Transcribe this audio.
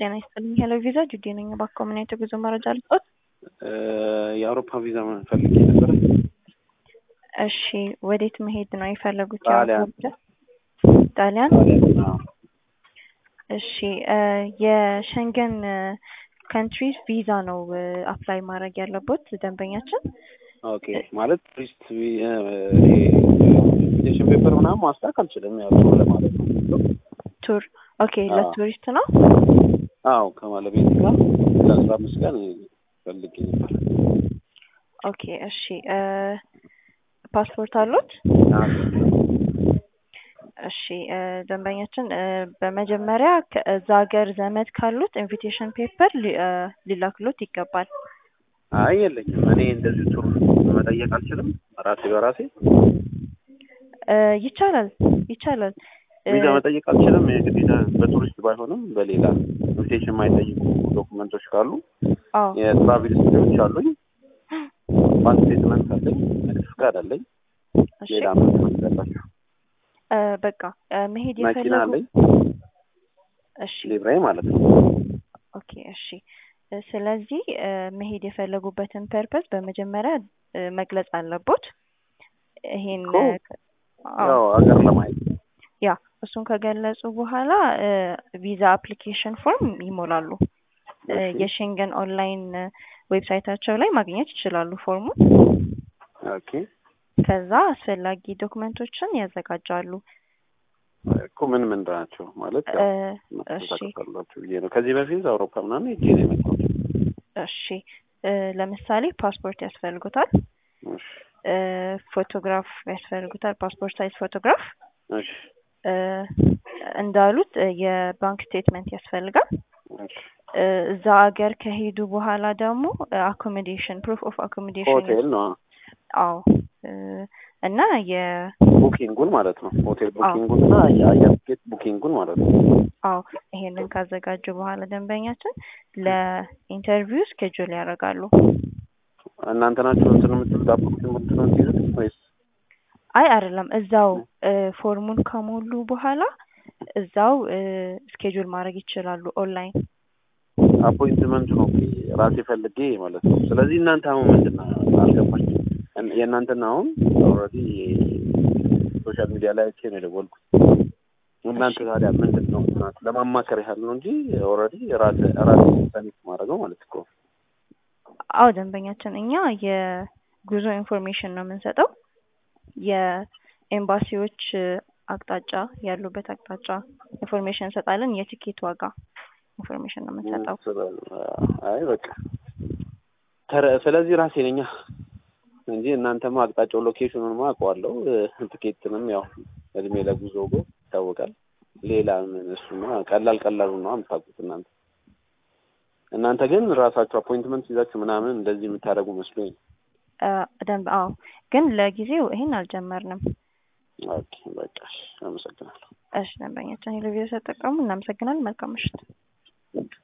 ጤና ይስጥልኝ። ሄሎ ቪዛ ጁዲ ነኝ። በኮሚኒቲ ጉዞ መረጃ ልስጥ። የአውሮፓ ቪዛ ፈልጌ ነበር። እሺ፣ ወዴት መሄድ ነው የፈለጉት? ጣሊያን። ጣሊያን? እሺ፣ የሸንገን ካንትሪስ ቪዛ ነው አፕላይ ማድረግ ያለበት ደንበኛችን። ኦኬ፣ ማለት ቱሪስት ኢንቪቴሽን ፔፐር ምናምን ማስታወቅ አልችልም፣ ያው ቱር ለማለት ነው። ቱር? ኦኬ፣ ለቱሪስት ነው? አዎ፣ ከማለቤት ጋር ለ15 ቀን ፈልጌ ነበር። ኦኬ፣ እሺ። ፓስፖርት አሉት? እሺ፣ ደንበኛችን በመጀመሪያ ከዛ ሀገር ዘመድ ካሉት ኢንቪቴሽን ፔፐር ሊላክሉት ይገባል። አይ የለኝም። እኔ እንደዚህ ቱር መጠየቅ አልችልም ራሴ በራሴ? ይቻላል። ቪዛ መጠየቅ አልችልም። የግዴታ በቱሪስት ባይሆንም በሌላ ኢንቪቴሽን የማይጠይቁ ዶክመንቶች ካሉ የትራቭል ሂስትሪዎች አሉኝ፣ ባንክ ስቴትመንት አለኝ፣ ንግድ ፍቃድ አለኝ። ሌላ ምን ትፈልጋላችሁ? በቃ መሄድ መኪና አለኝ። እሺ፣ ሊብሬ ማለት ነው። ኦኬ፣ እሺ። ስለዚህ መሄድ የፈለጉበትን ፐርፐስ በመጀመሪያ መግለጽ አለቦት። ይሄን ያው አገር ለማየት እሱን ከገለጹ በኋላ ቪዛ አፕሊኬሽን ፎርም ይሞላሉ። የሸንገን ኦንላይን ዌብሳይታቸው ላይ ማግኘት ይችላሉ ፎርሙን። ኦኬ። ከዛ አስፈላጊ ዶክመንቶችን ያዘጋጃሉ። እኮ ምን ናቸው ማለት? እሺ፣ ከዚህ በፊት አውሮፓ ምናምን ሄጄ ነው የመጣሁት። እሺ፣ ለምሳሌ ፓስፖርት ያስፈልጉታል። እሺ። ፎቶግራፍ ያስፈልጉታል፣ ፓስፖርት ሳይዝ ፎቶግራፍ። እሺ። እንዳሉት የባንክ ስቴትመንት ያስፈልጋል። እሺ። እዛ ሀገር ከሄዱ በኋላ ደግሞ አኮሞዴሽን ፕሩፍ ኦፍ አኮሞዴሽን ሆቴል ነው። አዎ፣ እና የቡኪንጉን ማለት ነው። ሆቴል ቡኪንጉን እና የአየር ቲኬት ቡኪንጉን ማለት ነው። አዎ፣ ይሄንን ካዘጋጁ በኋላ ደንበኛችን ለኢንተርቪው ስኬጁል ያደርጋሉ። እናንተ ናችሁ እንትን የምትሉት አፕሊኬሽን ነው የምትይዙት ወይስ? አይ አይደለም፣ እዛው ፎርሙን ከሞሉ በኋላ እዛው ስኬጁል ማድረግ ይችላሉ ኦንላይን። አፖይንትመንት ነው ራሴ ፈልጌ ማለት ነው። ስለዚህ እናንተ አሁን ምንድነው አልገባኝ። የእናንተና አሁን ኦልሬዲ ሶሻል ሚዲያ ላይ አይቼ ነው የደወልኩት። እናንተ ታዲያ ምንድነው ለማማከር ያህል ነው እንጂ ኦልሬዲ ራሴ ሰሚት ማድረገው ማለት እኮ። አዎ ደንበኛችን፣ እኛ የጉዞ ኢንፎርሜሽን ነው የምንሰጠው። የኤምባሲዎች አቅጣጫ ያሉበት አቅጣጫ ኢንፎርሜሽን እንሰጣለን። የቲኬት ዋጋ ኢንፎርሜሽን ነው የምንሰጠው። አይ በቃ ስለዚህ ራሴ ነኝ እንጂ እናንተማ አቅጣጫው ሎኬሽኑን አውቀዋለሁ። ቲኬትንም ያው እድሜ ለጉዞ ይታወቃል። ሌላ ምን እሱማ ቀላሉ ነው የምታውቁት እናንተ ግን ራሳችሁ አፖይንትመንት ይዛችሁ ምናምን እንደዚህ የምታደርጉ መስሎኝ። አዎ፣ ግን ለጊዜው ይሄን አልጀመርንም። ኦኬ፣ በቃ አመሰግናለሁ። እሺ ደንበኛችን፣ ሄሎ ቪዛ ተጠቀሙ። እናመሰግናለን። መልካም ምሽት።